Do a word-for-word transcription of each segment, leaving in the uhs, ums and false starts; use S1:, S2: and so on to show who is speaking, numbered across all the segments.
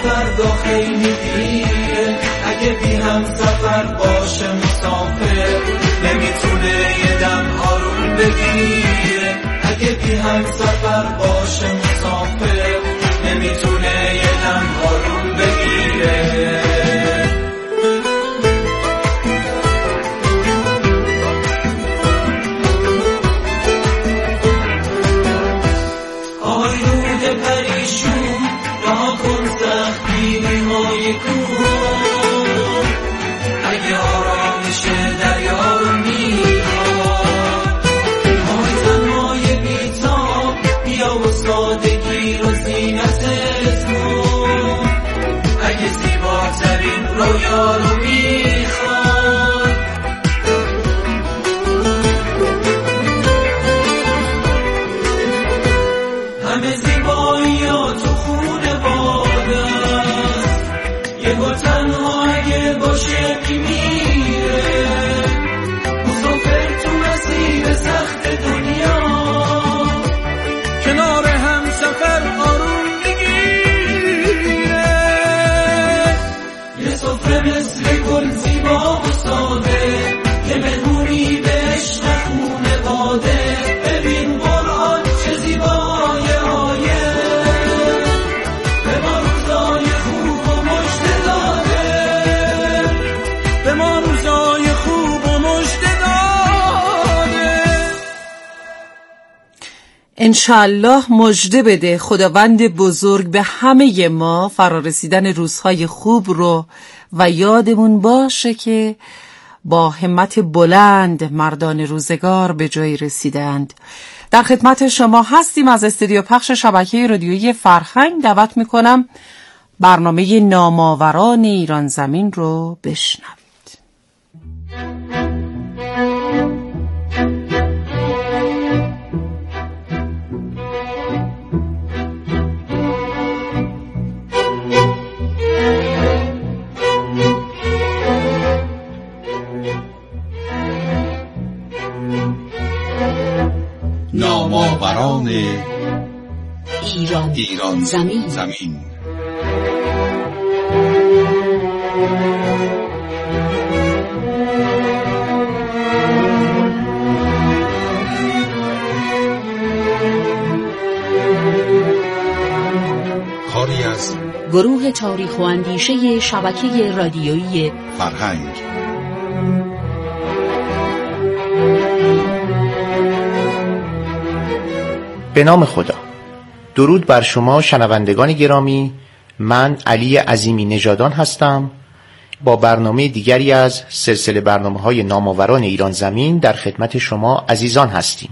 S1: فردا خیلی دیره، اگه بی هم سفر باشه مسافر نمیتونه یه دم آروم بگیره، اگه بی هم سفر باشه مسافر نمیتونه یه دم آروم بگیره. آهای رود پریشون رها کن سخت بینی های کوه، اگه آرامش دریا رو میخواد، آهای زنهای بیتاب بیا و سادگی رو زینتت کن، اگه زیباترین رویا رو میخواد. همه زیبایی ها تو خونه بادست، یه گل تنها اگه باشه میمیره، مسافر تو مسیر سخت دنیا کنار هم سفر آروم میگیره. یه سفره مثل گل زیبا و ساده، یه مهمونی به عشق خونه باده، ببین قرآن چه زیبای آیه، به ما روزای خوب و مژده داده، به ما روزای خوب و مژده داده.
S2: انشالله مژده بده خداوند بزرگ به همه ما فرارسیدن روزهای خوب رو و یادمون باشه که با همت بلند مردان روزگار به جای رسیدند. در خدمت شما هستیم از استودیو پخش شبکه رادیویی فرهنگ. دعوت میکنم برنامه نامآوران ایران زمین رو بشنوید.
S3: نامآوران
S4: ایران,
S3: ایران
S4: زمین,
S3: زمین. کاری از
S4: گروه تاریخ و اندیشه شبکه رادیویی
S3: فرهنگ.
S5: به نام خدا. درود بر شما شنوندگان گرامی. من علی عظیمی نژادان هستم. با برنامه دیگری از سلسله برنامه‌های نامآوران ایران زمین در خدمت شما عزیزان هستیم.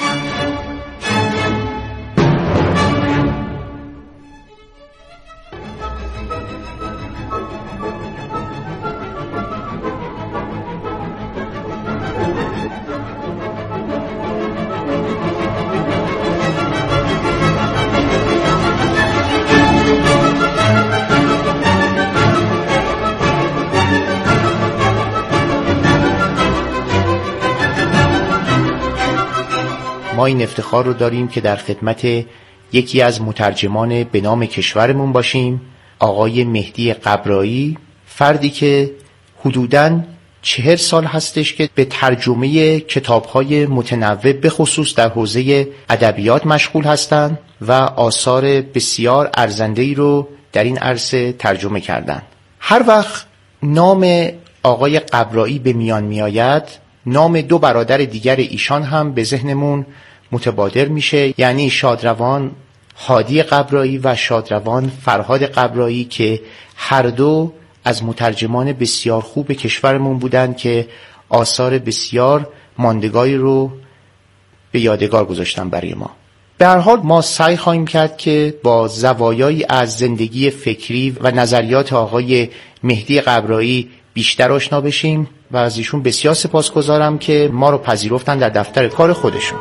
S5: ما این افتخار رو داریم که در خدمت یکی از مترجمان به نام کشورمون باشیم، آقای مهدی قبرایی، فردی که حدوداً چهل سال هستش که به ترجمه کتاب‌های متنوع به خصوص در حوزه ادبیات مشغول هستند و آثار بسیار ارزنده‌ای رو در این عرصه ترجمه کردند. هر وقت نام آقای قبرایی به میان میآید، نام دو برادر دیگر ایشان هم به ذهنمون متبادر میشه، یعنی شادروان هادی قبرایی و شادروان فرهاد قبرایی که هر دو از مترجمان بسیار خوب کشورمون بودند که آثار بسیار ماندگاری رو به یادگار گذاشتن برای ما. به هر حال ما سعی خواهیم کرد که با زوایایی از زندگی فکری و نظریات آقای مهدی قبرایی بیشتر آشنا بشیم و از ایشون بسیار سپاسگزارم که ما رو پذیرفتن در دفتر کار خودشون.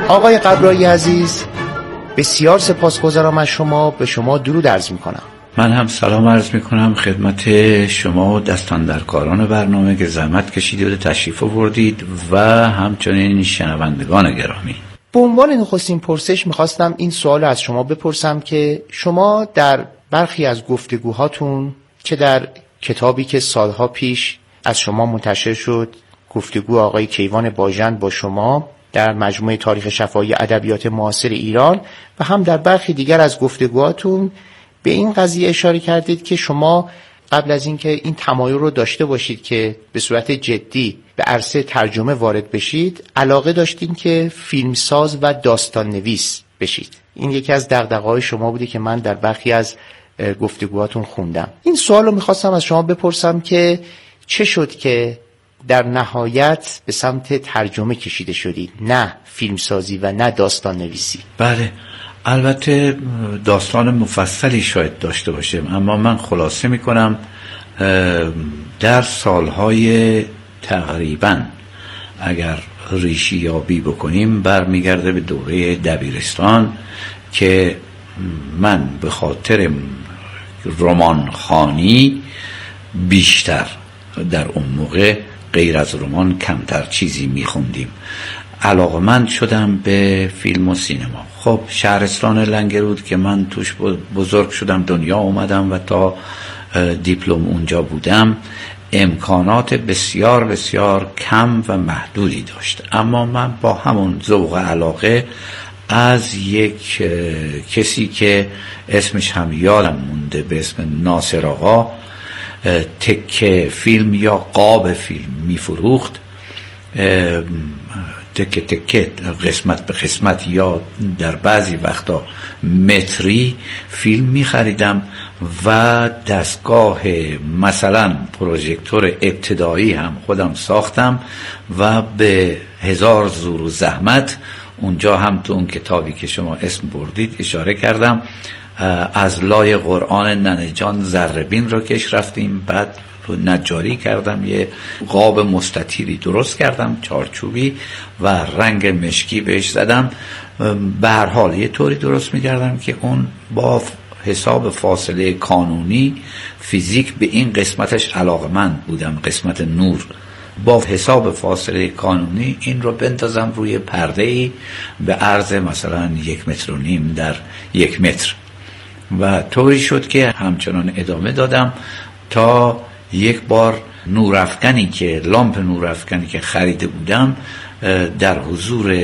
S5: آقای قبرایی عزیز، بسیار سپاسگزارم از شما. به شما درود عرض میکنم.
S6: من هم سلام عرض میکنم خدمت شما و دستاندرکاران برنامه که زحمت کشیدید و تشریف آوردید و همچنین شنوندگان گرامی.
S5: به عنوان نخستین پرسش میخواستم این سوال از شما بپرسم که شما در برخی از گفتگوهاتون که در کتابی که سالها پیش از شما منتشر شد، گفتگو آقای کیوان باژند با شما در مجموعه تاریخ شفاهی ادبیات معاصر ایران و هم در برخی دیگر از گفتگوهاتون به این قضیه اشاره کردید که شما قبل از اینکه این تمایل رو داشته باشید که به صورت جدی به عرصه ترجمه وارد بشید، علاقه داشتین که فیلمساز و داستان نویس بشید. این یکی از دغدغه‌های شما بودی که من در برخی از گفتگوهاتون خوندم. این سوال رو میخواستم از شما بپرسم که چه شد که در نهایت به سمت ترجمه کشیده شدید، نه فیلمسازی و نه داستان نویسی؟
S6: بله، البته داستان مفصلی شاید داشته باشه، اما من خلاصه میکنم. در سالهای تقریبا اگر ریشی یابی بکنیم برمیگرده به دوره دبیرستان که من به خاطر رمان خوانی بیشتر، در اون موقع غیر از رمان کمتر چیزی میخوندیم، علاقمند شدم به فیلم و سینما. خب شهرستان لنگرود که من توش بزرگ شدم، دنیا اومدم و تا دیپلم اونجا بودم، امکانات بسیار بسیار کم و محدودی داشت، اما من با همون ذوق علاقه از یک کسی که اسمش هم یادم مونده به اسم ناصر آقا تکه فیلم یا قاب فیلم میفروخت، تکه تکه قسمت به قسمت یا در بعضی وقتا متری فیلم می خریدم و دستگاه مثلا پروژکتور ابتدایی هم خودم ساختم و به هزار زور و زحمت اونجا هم تو اون کتابی که شما اسم بردید اشاره کردم، از لای قرآن ننه جان ذره‌بین رو کش رفتیم، بعد نجاری کردم، یه قاب مستطیلی درست کردم چارچوبی و رنگ مشکی بهش زدم. به هر حال یه طوری درست می‌کردم که اون با حساب فاصله قانونی فیزیک به این قسمتش علاقه‌مند بودم، قسمت نور، با حساب فاصله قانونی این رو بندازم روی پرده‌ای به عرض مثلا یک متر و نیم در یک متر و طوری شد که همچنان ادامه دادم تا یک بار نورافکنی که لامپ نورافکنی که خریده بودم در حضور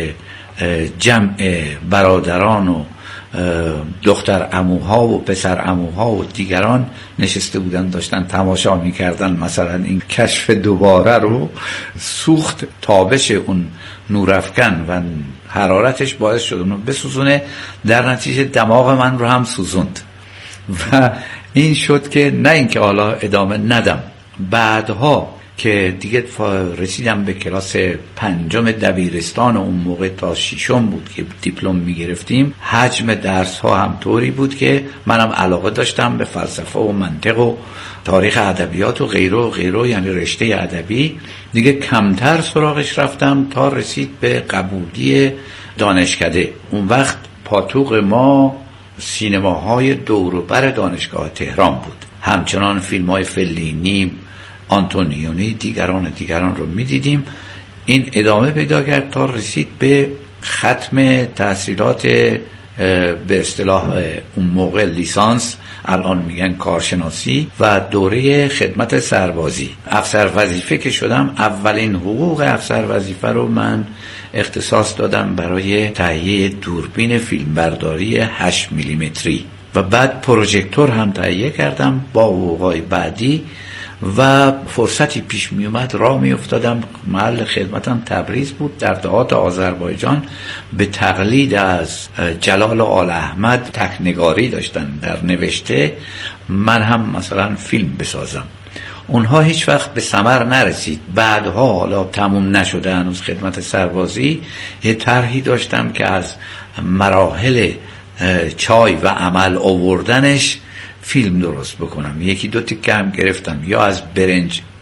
S6: جمع برادران و دختر عموها و پسر عموها و دیگران نشسته بودن، داشتن تماشا میکردن مثلا این کشف دوباره رو، سوخت تابش اون نورافکن و حرارتش باعث شد اونو بسوزونه، در نتیجه دماغ من رو هم سوزوند و این شد که نه اینکه حالا ادامه ندم. بعدها که دیگه رسیدم به کلاس پنجم دبیرستان، اون موقع تا ششم بود که دیپلم میگرفتیم، حجم درس ها هم طوری بود که منم علاقه داشتم به فلسفه و منطق و تاریخ ادبیات و غیره و غیره، یعنی رشته ادبی. دیگه کمتر سراغش رفتم تا رسید به قبولی دانشکده. اون وقت پاتوق ما سینماهای دور و بر دانشگاه تهران بود، همچنان فیلم های فلینی، آنتونیونی، دیگران دیگران رو می دیدیم. این ادامه پیدا کرد تا رسید به ختم تحصیلات به اصطلاح اون موقع لیسانس، الان میگن کارشناسی، و دوره خدمت سربازی. افسر وظیفه که شدم، اولین حقوق افسر وظیفه رو من اختصاص دادم برای تهیه دوربین فیلمبرداری هشت میلیمتری و بعد پروژکتور هم تهیه کردم با حقوقای بعدی و فرصتی پیش می اومد راه می افتادم. محل خدمتم تبریز بود، در دهات آذربایجان. به تقلید از جلال آل احمد تکنگاری داشتن در نوشته، من هم مثلا فیلم بسازم. اونها هیچ وقت به ثمر نرسید. بعدها حالا تموم نشده هنوز خدمت سربازی، یه طرحی داشتم که از مراحل چای و عمل آوردنش فیلم درست بکنم. یکی دو تیکه هم گرفتم، یا از برنج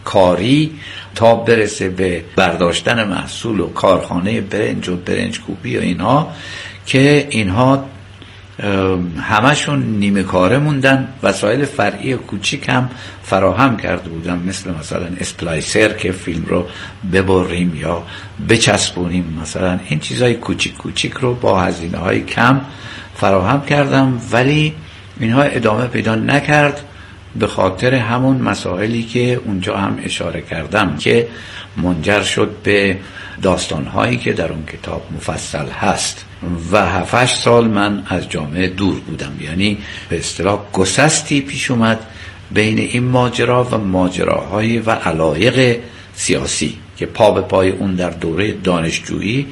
S6: کاری تا برسه به برداشتن محصول و کارخانه برنج و برنج کوبی و اینها که اینها همشون نیمه کاره موندن. وسایل فرعی کوچیک هم فراهم کرده بودن، مثل مثلا اسپلایسر که فیلم رو ببریم یا بچسبونیم، مثلا این چیزای کوچیک کوچیک رو با هزینه های کم فراهم کردم، ولی اینها ادامه پیدا نکرد به خاطر همون مسائلی که اونجا هم اشاره کردم که منجر شد به داستانهایی که در اون کتاب مفصل هست. و هفتش سال من از جامعه دور بودم، یعنی به اصطلاح گسستی پیش اومد بین این ماجرا و ماجراهای و علایق سیاسی که پا به پای اون در دوره دانشجویی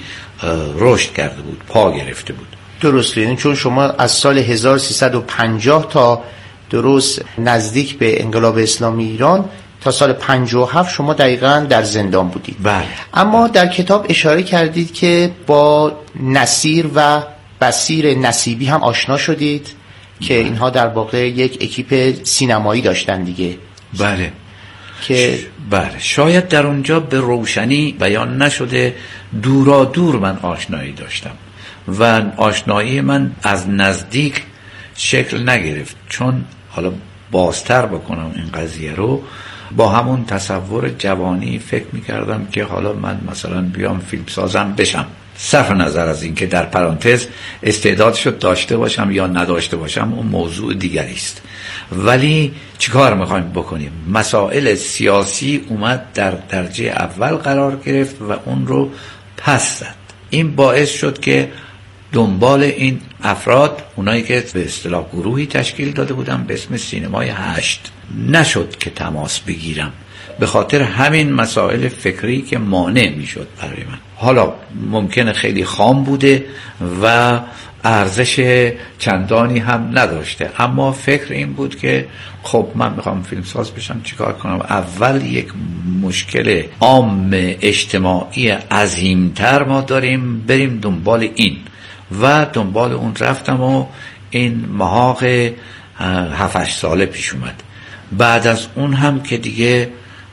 S6: رشد کرده بود، پا گرفته بود.
S5: درست، یعنی چون شما از سال هزار و سیصد و پنجاه تا درست نزدیک به انقلاب اسلامی ایران تا سال پنجاه و هفت شما دقیقاً در زندان بودید.
S6: بله.
S5: اما در کتاب اشاره کردید که با نصیر و بصیر نصیبی هم آشنا شدید که بله. اینها در واقع یک اکیپ سینمایی داشتن دیگه.
S6: بله.
S5: که
S6: بله، شاید در اونجا به روشنی بیان نشده، دورا دور من آشنایی داشتم و آشنایی من از نزدیک شکل نگرفت، چون حالا بازتر بکنم این قضیه رو، با همون تصور جوانی فکر میکردم که حالا من مثلا بیام فیلم سازم بشم، صرف نظر از این که در پرانتز استعدادشو داشته باشم یا نداشته باشم اون موضوع دیگری است. ولی چیکار میخوایم بکنیم؟ مسائل سیاسی اومد در درجه اول قرار گرفت و اون رو پس زد. این باعث شد که دنبال این افراد، اونایی که به اصطلاح گروهی تشکیل داده بودن به اسم سینمای هشت، نشد که تماس بگیرم به خاطر همین مسائل فکری که مانع میشد برای من. حالا ممکنه خیلی خام بوده و ارزش چندانی هم نداشته، اما فکر این بود که خب من میخوام فیلمساز بشم، چیکار کنم؟ اول یک مشکل عام اجتماعی عظیمتر ما داریم، بریم دنبال این. و دنبال اون رفتم و این محاق هفتش ساله پیش اومد. بعد از اون هم که دیگه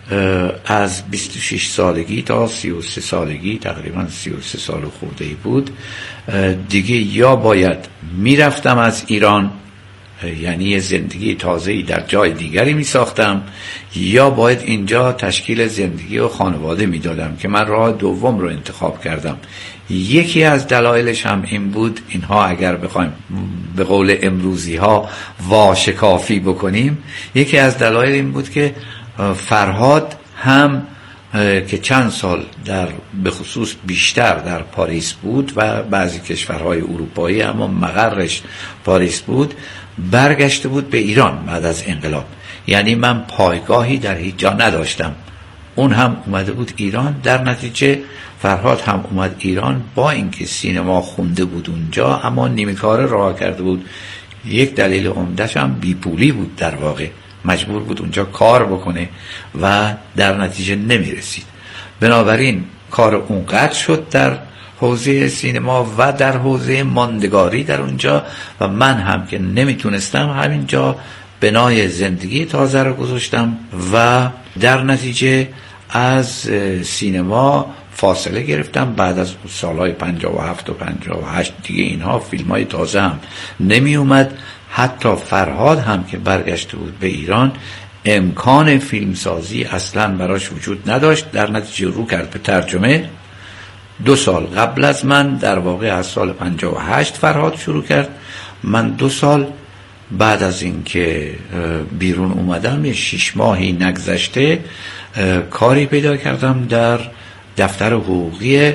S6: از بیست و شش سالگی تا سی و سه سالگی، تقریبا سی و سه سال خورده‌ای بود، دیگه یا باید میرفتم از ایران، یعنی زندگی تازه‌ای در جای دیگری می ساختم، یا باید اینجا تشکیل زندگی و خانواده می دادم که من راه دوم رو انتخاب کردم. یکی از دلایلش هم این بود، اینها اگر بخوایم به قول امروزی ها واشکافی بکنیم، یکی از دلایل این بود که فرهاد هم که چند سال در به خصوص بیشتر در پاریس بود و بعضی کشورهای اروپایی اما مقرش پاریس بود، برگشته بود به ایران بعد از انقلاب. یعنی من پایگاهی در هیچ جا نداشتم، اون هم اومده بود ایران. در نتیجه فرهاد هم اومد ایران، با اینکه سینما خونده بود اونجا اما نیمه کاره راه کرده بود. یک دلیل عمده‌ش هم بیپولی بود، در واقع مجبور بود اونجا کار بکنه و در نتیجه نمیرسید. بنابراین کار اون قطع شد در حوزه سینما و در حوزه ماندگاری در اونجا، و من هم که نمیتونستم همینجا بنای زندگی تازه رو گذاشتم و در نتیجه از سینما فاصله گرفتم. بعد از سالهای پنجاه و هفت و پنجاه و هشت دیگه اینها فیلم‌های تازه هم نمی اومد. حتی فرهاد هم که برگشته بود به ایران امکان فیلمسازی اصلا براش وجود نداشت، در نتیجه رو کرد به ترجمه. دو سال قبل از من، در واقع از سال پنجاه و هشت فرهاد شروع کرد، من دو سال بعد از اینکه بیرون اومدم، یه شش ماهی نگذشته، کاری پیدا کردم در دفتر حقوقی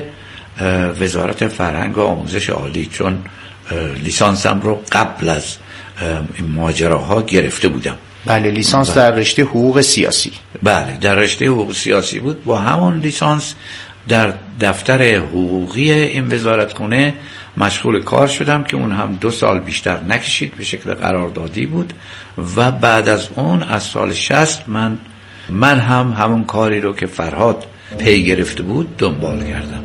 S6: وزارت فرهنگ و آموزش عالی، چون لیسانسم رو قبل از این ماجراها گرفته بودم.
S5: بله، لیسانس در رشته حقوق سیاسی.
S6: بله، در رشته حقوق سیاسی بود. با همون لیسانس در دفتر حقوقی این وزارتخونه مشغول کار شدم که اون هم دو سال بیشتر نکشید، به شکل قراردادی بود. و بعد از اون از سال شصت من من هم همون کاری رو که فرهاد پی گرفته بود دنبال کردم.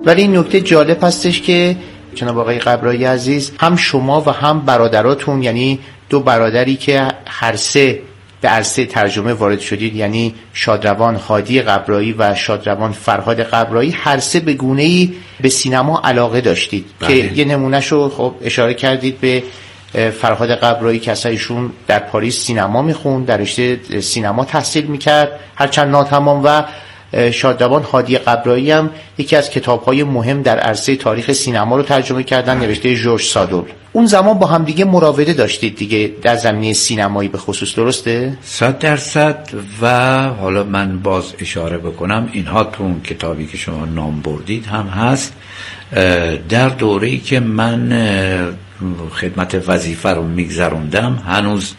S5: ولی این نکته جالب هستش که جناب آقای قبرایی عزیز، هم شما و هم برادراتون، یعنی دو برادری که هر سه به عرصه ترجمه وارد شدید، یعنی شادروان هادی قبرایی و شادروان فرهاد قبرایی، هر سه به گونه‌ای به سینما علاقه داشتید. بله. که یه نمونهشو خب اشاره کردید به فرهاد قبرایی که اصلا ایشون در پاریس سینما میخوند، در رشته سینما تحصیل میکرد هرچند ناتمام، و شادروان هادی قبرایی هم یکی از کتاب‌های مهم در عرصه تاریخ سینما رو ترجمه کردن، نوشته ژورژ سادول. اون زمان با هم دیگه مراوده داشتید دیگه در زمینه سینمایی به خصوص، درسته؟
S6: صد درصد. و حالا من باز اشاره بکنم، اینها تو اون کتابی که شما نام بردید هم هست. در دوره‌ای که من خدمت وظیفه رو میگذروندم هنوز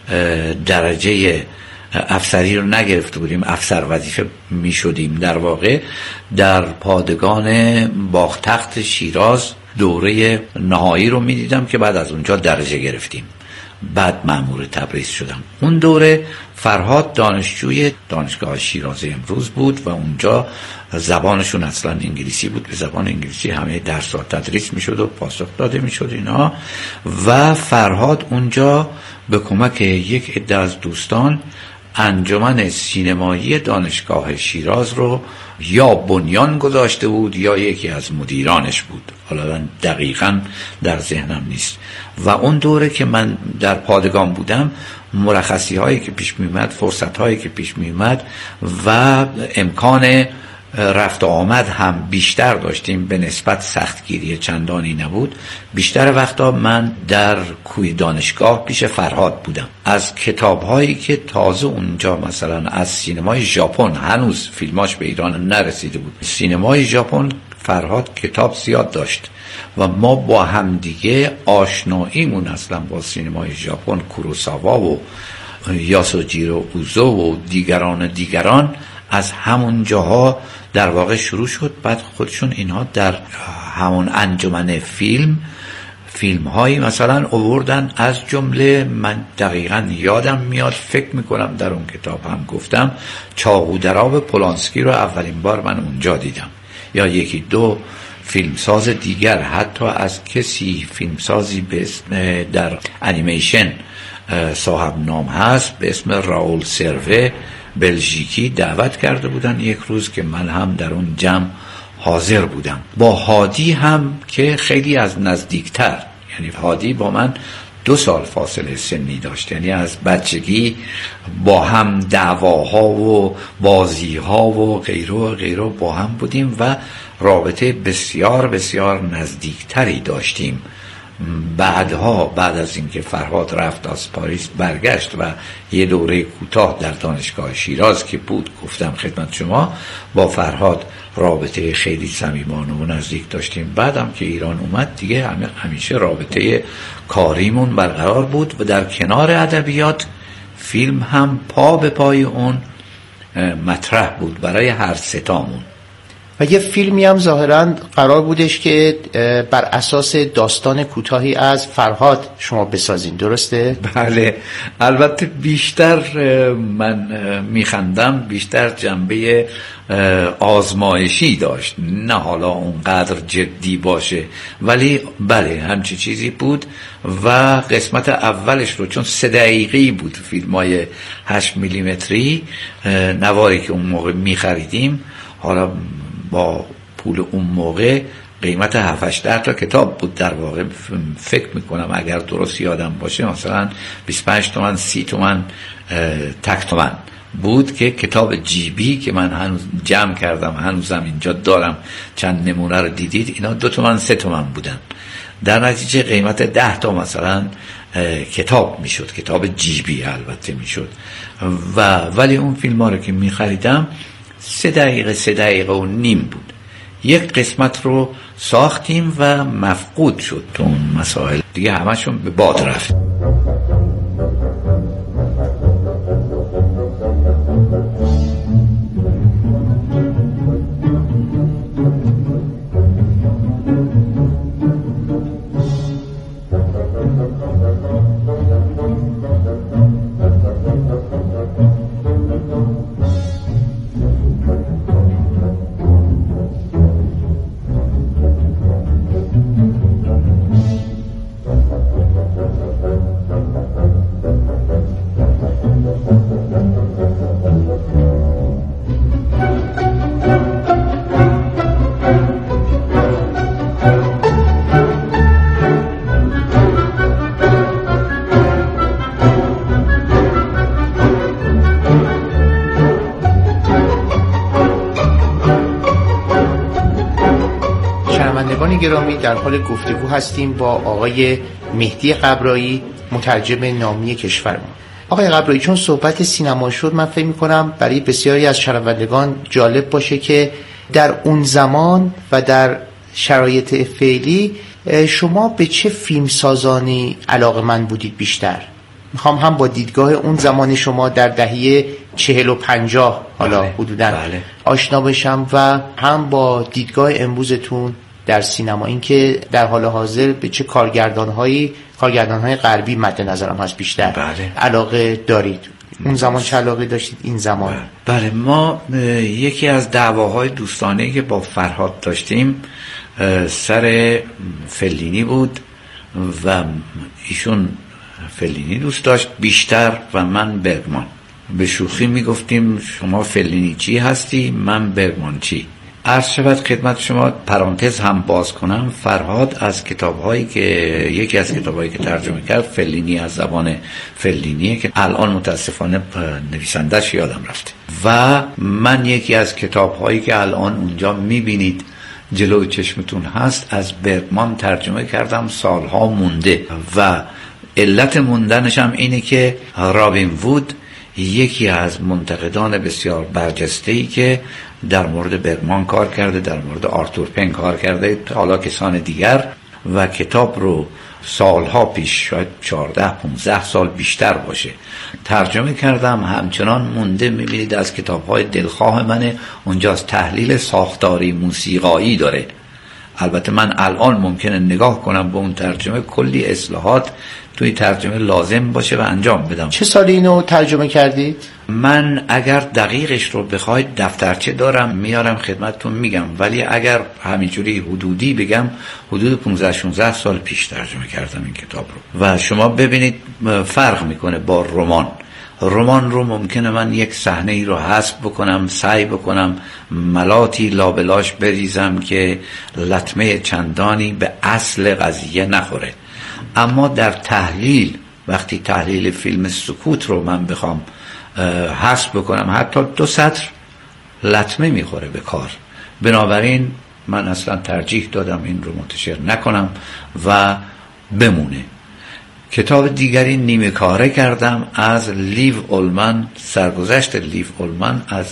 S6: درجه افسری رو نگرفته بودیم، افسر وظیفه می شدیم. در واقع در پادگان باغتخت شیراز دوره نهایی رو می دیدم که بعد از اونجا درجه گرفتیم، بعد مأمور تبریز شدم. اون دوره فرهاد دانشجوی دانشگاه شیراز امروز بود و اونجا زبانشون اصلا انگلیسی بود، به زبان انگلیسی همه درس‌ها تدریس می شد و پاسخ داده می شد اینا. و فرهاد اونجا به کمک یک عده از دوستان انجمن سینمایی دانشگاه شیراز رو یا بنیان گذاشته بود یا یکی از مدیرانش بود، حالا دقیقاً در ذهنم نیست. و اون دوره که من در پادگان بودم، مرخصی هایی که پیش می اومد، فرصت هایی که پیش می اومد و امکان رفت و آمد هم بیشتر داشتیم، به نسبت سختگیری چندانی نبود. بیشتر وقتا من در کوی دانشگاه پیش فرهاد بودم. از کتاب هایی که تازه اونجا مثلا از سینمای ژاپن، هنوز فیلماش به ایران نرسیده بود، سینمای ژاپن فرهاد کتاب زیاد داشت و ما با هم دیگه آشناییمون اصلا با سینمای ژاپن، کوروساوا و یاسوجیرو اوزو و دیگران دیگران از همون جاها در واقع شروع شد. بعد خودشون اینها در همون انجمن فیلم فیلم هایی مثلا آوردن، از جمله من دقیقاً یادم میاد، فکر میکنم در اون کتاب هم گفتم، چاقو در آب پولانسکی رو اولین بار من اونجا دیدم. یا یکی دو فیلمساز دیگر، حتی از کسی فیلمسازی به اسم در انیمیشن صاحب نام هست به اسم راول سروه بلژیکی دعوت کرده بودن یک روز که من هم در اون جمع حاضر بودم. با هادی هم که خیلی از نزدیکتر، یعنی هادی با من دو سال فاصله سنی داشت، یعنی از بچگی با هم دعواها و بازیها و غیره و غیره با هم بودیم و رابطه بسیار بسیار نزدیکتری داشتیم. بعدها بعد از اینکه فرهاد رفت از پاریس برگشت و یه دوره کوتاه در دانشگاه شیراز که بود، گفتم خدمت شما، با فرهاد رابطه خیلی صمیمانه و نزدیک داشتیم. بعدم که ایران اومد دیگه همه همیشه رابطه کاریمون برقرار بود و در کنار ادبیات فیلم هم پا به پای اون مطرح بود برای هر ستامون.
S5: و یه فیلمی هم ظاهراً قرار بودش که بر اساس داستان کوتاهی از فرهاد شما بسازین، درسته؟
S6: بله، البته بیشتر من میخندم، بیشتر جنبه آزمایشی داشت، نه حالا اونقدر جدی باشه، ولی بله همچی چیزی بود. و قسمت اولش رو چون سه دقیقی بود، فیلمای هشت میلیمتری نواری که اون موقع میخریدیم، حالا با پول اون موقع قیمت هفت هشت تا کتاب بود در واقع، فکر میکنم اگر درست یادم باشه مثلا بیست و پنج تومن سی تومن تک تومن بود که کتاب جیبی که من هنوز جمع کردم، هنوزم اینجا دارم، چند نمونه رو دیدید، اینا دو تومن سه تومن بودن. در نتیجه قیمت ده تا مثلا کتاب میشد، کتاب جیبی البته میشد. و ولی اون فیلم ها رو که میخریدم سه دقیقه سه دقیقه و نیم بود. یک قسمت رو ساختیم و مفقود شد تو اون مسائل دیگه، همشون به باد رفت.
S5: شنوندگان گرامی، در حال گفتگو هستیم با آقای مهدی قبرایی، مترجم نامی کشورمان. آقای قبرایی، چون صحبت سینما شد، من فکر می‌کنم برای بسیاری از شنوندگان جالب باشه که در اون زمان و در شرایط فعلی شما به چه فیلمسازانی علاقه‌مند بودید بیشتر؟ میخوام هم با دیدگاه اون زمان شما در دهه چهل و پنجاه حالا
S6: بله.
S5: حدوداً
S6: بله.
S5: آشنا بشم و هم با دیدگاه امروزتون در سینما، اینکه در حال حاضر به چه کارگردان‌هایی کارگردان‌های غربی مد نظرم هست بیشتر
S6: بله.
S5: علاقه دارید. اون زمان چه علاقه داشتید؟ این زمان
S6: بله, بله. ما یکی از دعواهای دوستانه‌ای که با فرهاد داشتیم سر فلینی بود و ایشون فلینی دوست داشت بیشتر و من برگمان. به شوخی میگفتیم شما فلینی چی هستی، من برگمان چی. عرض شود خدمت شما، پرانتز هم باز کنم، فرهاد از کتاب‌هایی که یکی از کتاب‌هایی که ترجمه کرد فلینی از زبان فلینیه که الان متاسفانه نویسنده‌اش یادم رفته، و من یکی از کتاب‌هایی که الان اونجا می‌بینید جلوی چشمتون هست از برگمان ترجمه کردم، سالها مونده، و علت موندنش هم اینه که رابین وود یکی از منتقدان بسیار برجسته‌ای که در مورد برگمان کار کرده، در مورد آرتور پن کار کرده، حالا کسان دیگر، و کتاب رو سالها پیش، شاید چهارده پانزده سال بیشتر باشه، ترجمه کردم، همچنان مونده. میبینید از کتاب‌های دلخواه منه، اونجا از تحلیل ساختاری موسیقایی داره. البته من الان ممکنه نگاه کنم به اون ترجمه، کلی اصلاحات توی ترجمه لازم باشه و انجام بدم.
S5: چه سالی اینو ترجمه کردید؟
S6: من اگر دقیقش رو بخواید دفترچه دارم میارم خدمتتون میگم، ولی اگر همینجوری حدودی بگم حدود پانزده شانزده سال پیش ترجمه کردم این کتاب رو. و شما ببینید فرق میکنه با رمان. رمان رو ممکنه من یک صحنه ای رو حذف بکنم، سعی بکنم ملاتی لابلاش بریزم که لطمه چندانی به اصل قضیه نخوره، اما در تحلیل، وقتی تحلیل فیلم سکوت رو من بخوام حذف بکنم، حتی دو سطر لطمه میخوره به کار. بنابراین من اصلا ترجیح دادم این رو منتشر نکنم و بمونه. کتاب دیگری نیمه کاره کردم از لیو اولمن، سرگذشت لیو اولمن از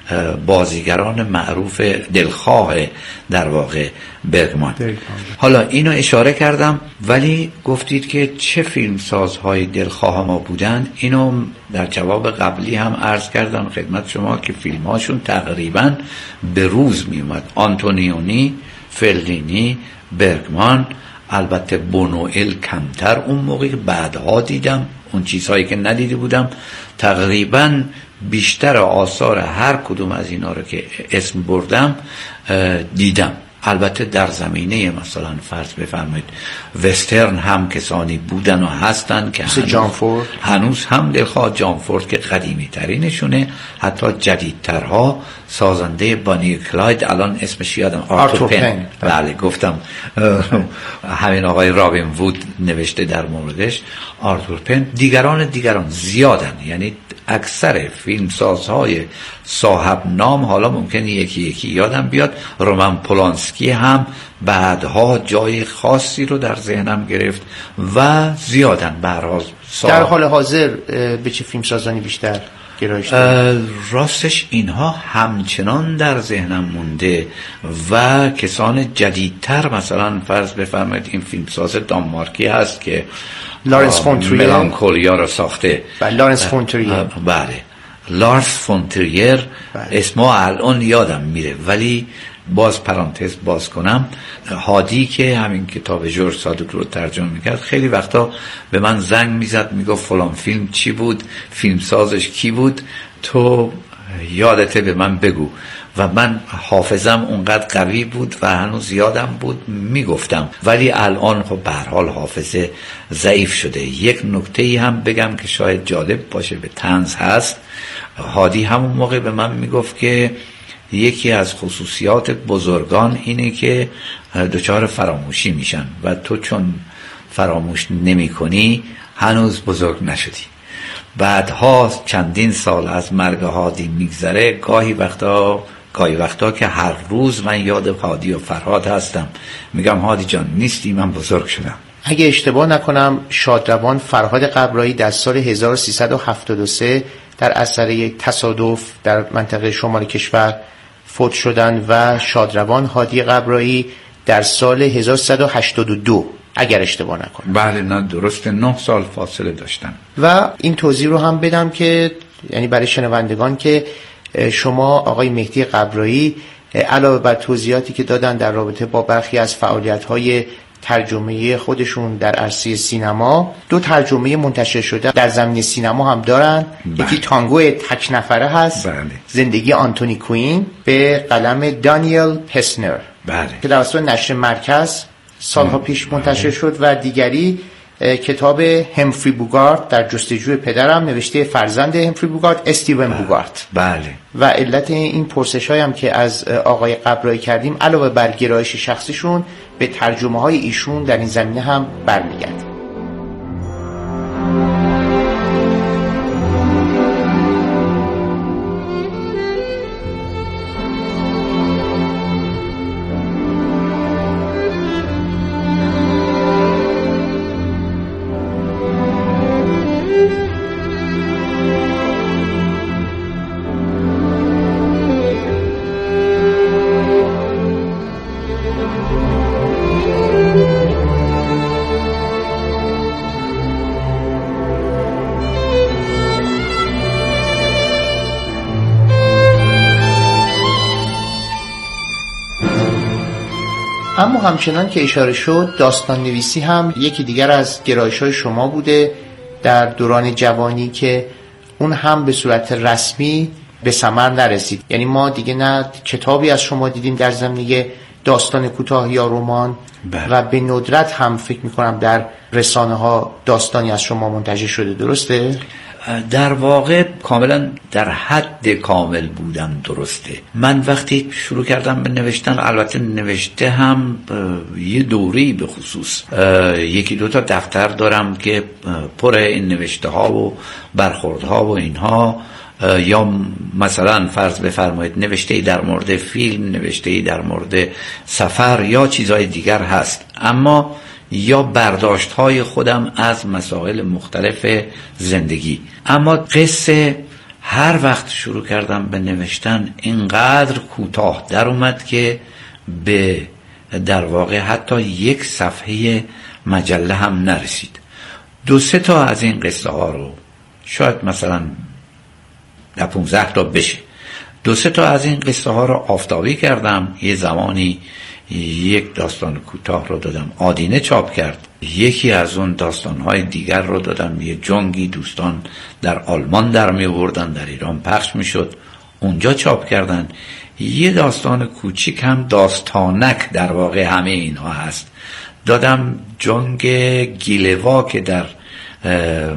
S6: بازیگران معروف دلخواه در واقع برگمان. حالا اینو اشاره کردم، ولی گفتید که چه فیلمسازهای دلخواه ما بودن. اینو در جواب قبلی هم عرض کردم خدمت شما که فیلمهاشون تقریبا به روز می اومد. آنتونیونی، فلینی، برگمان، البته بونوئل کمتر اون موقع که بعدها دیدم، اون چیزهایی که ندیده بودم. تقریبا بیشتر آثار هر کدوم از اینا رو که اسم بردم دیدم. البته در زمینه مثلا فرض بفرمایید وسترن هم کسانی بودن و هستن که هنوز,
S5: جان فورد.
S6: هنوز هم دلخواه جان فورد که قدیمی ترینشونه، حتی جدیدترها سازنده بانی کلاید، الان اسمش یادم آرتور پن. بله گفتم همین آقای رابین وود نوشته در موردش، آرتور پن. دیگران دیگران زیادن، یعنی اکثر فیلمسازهای صاحب نام، حالا ممکنه یکی یکی یادم بیاد، رومن پولانسکی هم بعدها جای خاصی رو در ذهنم گرفت و زیادن. به هر حال
S5: در حال حاضر به چه فیلمسازانی بیشتر گرایش دارید؟
S6: راستش اینها همچنان در ذهنم مونده و کسان جدیدتر، مثلا فرض بفرمایید این فیلمساز دانمارکی هست که
S5: لارنس فون تریر
S6: ملانکولیا رو ساخته.
S5: بله لارنس فون تریر.
S6: بله لارنس فون تریر، اسمو الان یادم میره، ولی باز پرانتز باز کنم، هادی که همین کتاب جورج صادق رو ترجمه میکرد خیلی وقتا به من زنگ میزد میگفت فلان فیلم چی بود، فیلمسازش کی بود، تو یادته به من بگو. و من حافظم اونقدر قوی بود و هنوز یادم بود میگفتم، ولی الان خب به هر حال حافظه ضعیف شده. یک نکته‌ای هم بگم که شاید جالب باشه، به طنز هست. هادی همون موقع به من میگفت که یکی از خصوصیات بزرگان اینه که دچار فراموشی میشن و تو چون فراموش نمی کنی هنوز بزرگ نشدی. بعدها چندین سال از مرگ هادی میگذره، گاهی وقتا گاهی وقتا که هر روز من یاد هادی و فرهاد هستم، میگم هادی جان نیستی من بزرگ شدم.
S5: اگه اشتباه نکنم شادروان فرهاد قبرایی در سال هزار و سیصد و هفتاد و سه در اثر یک تصادف در منطقه شمال کشور فوت شدند و شادروان هادی قبرایی در سال هزار و سیصد و هشتاد و دو اگر اشتباه نکنم.
S6: بله نه درست، نه سال فاصله داشتن.
S5: و این توضیح رو هم بدم که یعنی برای شنوندگان که شما آقای مهدی قبرایی علاوه بر توضیحاتی که دادن در رابطه با برخی از فعالیت‌های ترجمه خودشون در عرصه سینما، دو ترجمه منتشر شده در زمینه سینما هم دارن. بله. یکی تانگو تک نفره هست، بله. زندگی آنتونی کوین به قلم دانیل پسنر، بله. که توسط نشر مرکز سالها پیش منتشر بله. شد و دیگری کتاب همفری بوگارت در جستجوی پدرم نوشته فرزند همفری بوگارت استیون بله. بوگارت. بله. و علت این پرسش هایم که از آقای قبرایی کردیم علاوه بر گرایش شخصیشون به ترجمه های ایشون در این زمینه هم برمیگرده. اما همچنان که اشاره شد داستان نویسی هم یکی دیگر از گرایش‌های شما بوده در دوران جوانی که اون هم به صورت رسمی به ثمر نرسید. یعنی ما دیگه نه کتابی از شما دیدیم در زمینه داستان کوتاه یا رمان بله. و به ندرت هم فکر می‌کنم در رسانه‌ها داستانی از شما منتشر شده، درسته؟
S6: در واقع کاملا در حد کامل بودم، درسته. من وقتی شروع کردم به نوشتن، البته نوشته هم یه دوری به خصوص یکی دوتا دفتر دارم که پر این نوشته ها و برخورد ها و اینها، یا مثلا فرض بفرمایید نوشته در مورد فیلم، نوشته در مورد سفر یا چیزهای دیگر هست، اما یا برداشت های خودم از مسائل مختلف زندگی. اما قصه هر وقت شروع کردم به نوشتن اینقدر کوتاه در اومد که به در واقع حتی یک صفحه مجله هم نرسید. دو سه تا از این قصه ها رو شاید مثلا در پونزده تا بشه، دو سه تا از این قصه ها رو آفتابی کردم. یه زمانی یک داستان کوتاه رو دادم آدینه چاپ کرد، یکی از اون داستان‌های دیگر رو دادم یه جنگی دوستان در آلمان در می آوردن، در ایران پخش میشد، اونجا چاپ کردن. یه داستان کوچیک هم داستانک در واقع همه اینها هست، دادم جنگ گیلوا که در